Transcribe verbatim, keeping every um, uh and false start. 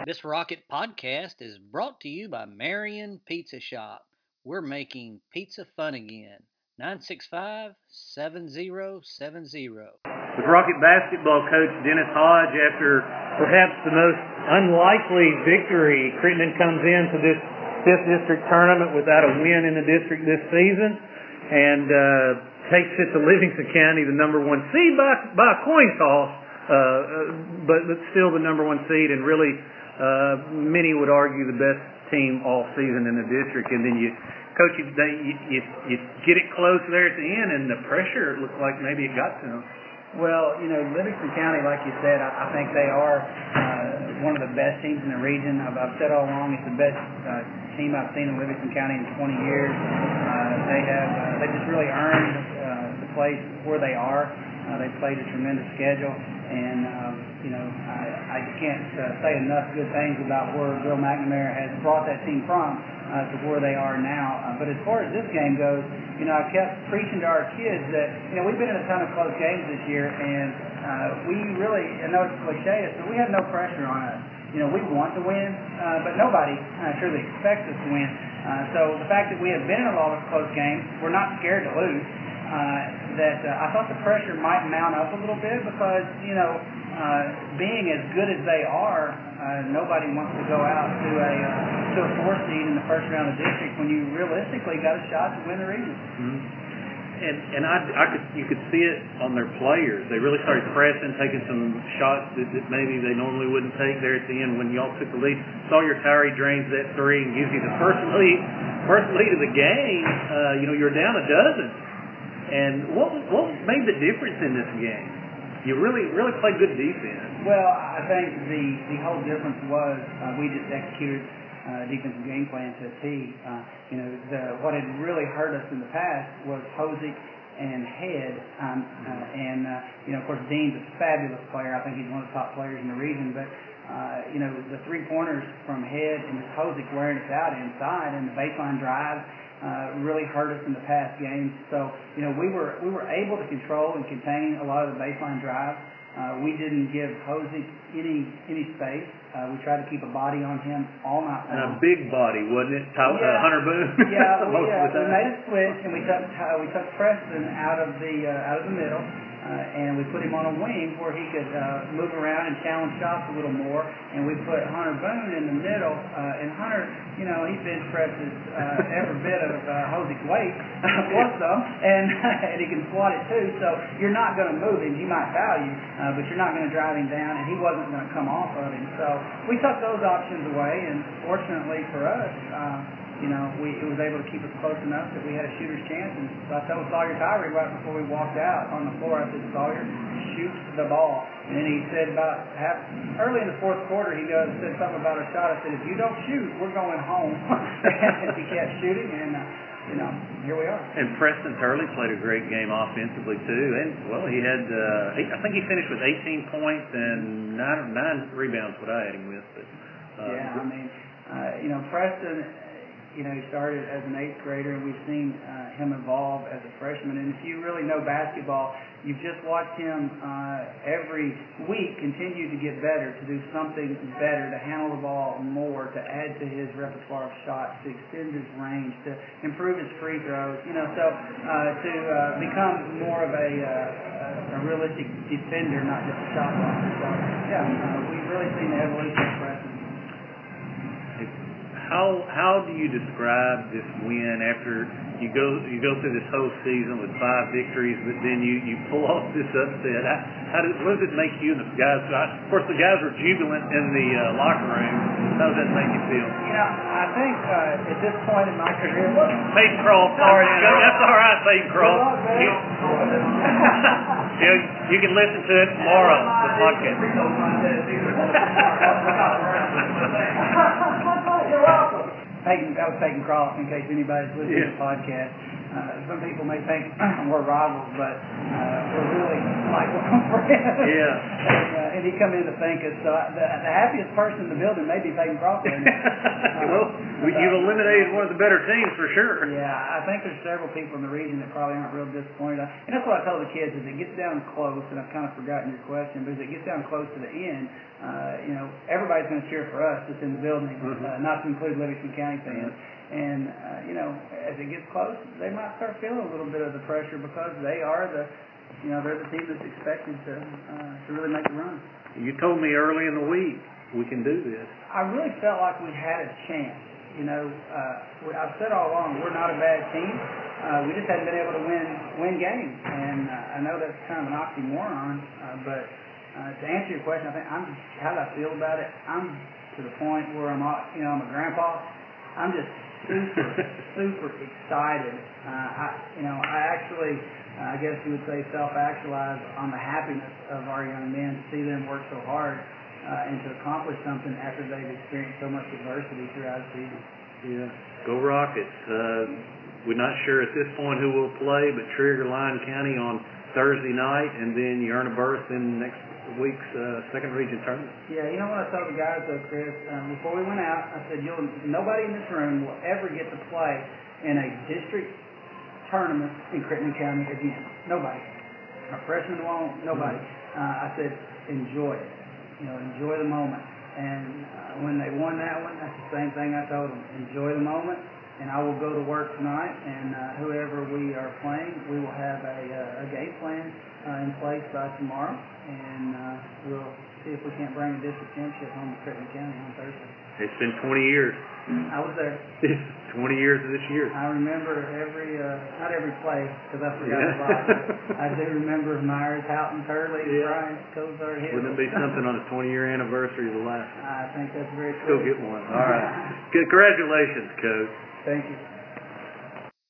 This Rocket podcast is brought to you by Marion Pizza Shop. We're making pizza fun again. nine six five, seven zero seven zero. With Rocket basketball coach Dennis Hodge, after perhaps the most unlikely victory, Crittenden comes into this fifth district tournament without a win in the district this season, and uh, takes it to Livingston County, the number one seed by, by a coin toss, uh, but, but still the number one seed, and really uh, many would argue the best team all season in the district. And then you, coach, you, you, you, you get it close there at the end, and the pressure looked like maybe it got to them. Well, you know, Livingston County, like you said, I, I think they are uh, one of the best teams in the region. I've, I've said all along it's the best uh, team I've seen in Livingston County in twenty years. Uh, they have uh, they just really earned uh, the place where they are. Uh, they played a tremendous schedule, and um, you know, I, I can't uh, say enough good things about where Bill McNamara has brought that team from uh, to where they are now. Uh, but as far as this game goes, you know, I kept preaching to our kids that, you know, we've been in a ton of close games this year, and uh, we really, I know it's cliche, but we have no pressure on us. You know, we want to win, uh, but nobody uh, truly expects us to win. Uh, so the fact that we have been in a lot of close games, we're not scared to lose. Uh, that uh, I thought the pressure might mount up a little bit because, you know, uh, being as good as they are, uh, nobody wants to go out to a uh, to a four seed in the first round of district when you realistically got a shot to win the region. Mm-hmm. And and I, I could you could see it on their players. They really started pressing, taking some shots that, that maybe they normally wouldn't take there at the end when y'all took the lead. Sawyer Tyree drains that three and gives you the first lead, first lead of the game. Uh, you know, you're down a dozen. And what what made the difference in this game? You really really played good defense. Well, I think the the whole difference was uh, we just executed uh, defensive game plan to a T. Uh, you know, the, what had really hurt us in the past was Hosick and Head, um, uh, and uh, you know, of course, Dean's a fabulous player. I think he's one of the top players in the region. But uh, you know, the three pointers from Head and Hosick wearing us out inside, and the baseline drives. Uh, really hurt us in the past games. So, you know, we were we were able to control and contain a lot of the baseline drives. Uh, we didn't give Hosick any any space. Uh, we tried to keep a body on him all night long. And a big body, wasn't it? Tyler, yeah. uh, Hunter Boone. Yeah, we, Most uh, of the we time. made a switch and we took uh, we took Preston out of the uh, out of the middle. Uh, and we put him on a wing where he could uh, move around and challenge shots a little more. And we put Hunter Boone in the middle. Uh, and Hunter, you know, he bench presses uh, every bit of uh, Hosick's weight, plus some, and, and he can squat it too. So you're not going to move him. He might foul you, uh, but you're not going to drive him down, and he wasn't going to come off of him. So we took those options away, and fortunately for us, uh, you know, we it was able to keep us close enough that we had a shooter's chance. And so I told Sawyer Tyree right before we walked out on the floor, I said, Sawyer, shoot the ball. And then he said about half, early in the fourth quarter, he goes said something about a shot. I said, if you don't shoot, we're going home. And he kept shooting, and, uh, you know, here we are. And Preston Turley played a great game offensively, too. And, well, he had, uh, he, I think he finished with eighteen points and nine, nine rebounds, what I had him with. But, uh, yeah, I mean, uh, you know, Preston... You know, he started as an eighth grader, and we've seen uh, him evolve as a freshman. And if you really know basketball, you've just watched him uh, every week continue to get better, to do something better, to handle the ball more, to add to his repertoire of shots, to extend his range, to improve his free throws. You know, so uh, to uh, become more of a, uh, a realistic defender, not just a shot blocker. So, yeah, uh, we've really seen the evolution of Preston. How how do you describe this win after you go you go through this whole season with five victories, but then you, you pull off this upset? How, how does what does it make you and the guys? Of course, the guys were jubilant in the uh, locker room. How does that make you feel? You know, I think uh, at this point in my career, Peyton Kroll, sorry, that's all right, Peyton Kroll. You, you, you can listen to it tomorrow. The podcast. You're welcome. Peyton, that was Peyton Cross, in case anybody's listening yeah. to the podcast. Uh, some people may think we're rivals, but uh, we're really might want for him. Yeah. and, uh, and he come in to thank us. So I, the, the happiest person in the building may be Peyton Crawford. uh, well, you've eliminated one of the better teams for sure. Yeah, I think there's several people in the region that probably aren't real disappointed. And that's what I tell the kids, is it gets down close, and I've kind of forgotten your question, but as it gets down close to the end, uh, you know, everybody's going to cheer for us that's in the building, mm-hmm. uh, not to include Livingston County fans. Mm-hmm. And, uh, you know, as it gets close, they might start feeling a little bit of the pressure because they are the, you know, they're the team that's expected to uh, to really make the run. You told me early in the week we can do this. I really felt like we had a chance. You know, uh, we, I've said all along, we're not a bad team. Uh, we just hadn't been able to win win games. And uh, I know that's kind of an oxymoron, uh, but uh, to answer your question, I think I'm just, how do I feel about it? I'm to the point where I'm, you know, I'm a grandpa. I'm just super, super excited. Uh, I, you know, I actually, uh, I guess you would say, self-actualize on the happiness of our young men to see them work so hard uh, and to accomplish something after they've experienced so much adversity throughout the season. Yeah, go Rockets. Uh, we're not sure at this point who will play, but Trigger Lyon County on Thursday night, and then you earn a berth in next week's uh, second region tournament. Yeah, you know what I told the guys though, Chris, um, before we went out, I said, You'll, nobody in this room will ever get to play in a district tournament in Crittenden County again. Nobody. Our freshmen won't, nobody. Mm-hmm. Uh, I said, enjoy it. You know, enjoy the moment. And uh, when they won that one, that's the same thing I told them. Enjoy the moment, and I will go to work tonight, and uh, whoever we are playing, we will have a, uh, a game plan uh, in place by tomorrow, and uh, we'll see if we can't bring a district championship home to Crittenden County on Thursday. It's been twenty years. I was there. twenty years of this year. I remember every, uh, not every play, because I forgot yeah. a lot. I do remember Myers, Houghton, Turley, yeah. Bryant, Cozart, Hill. Wouldn't it be something on the twenty-year anniversary of the last one? I think that's very cool. Go get one. All right. Congratulations, Coach. Thank you.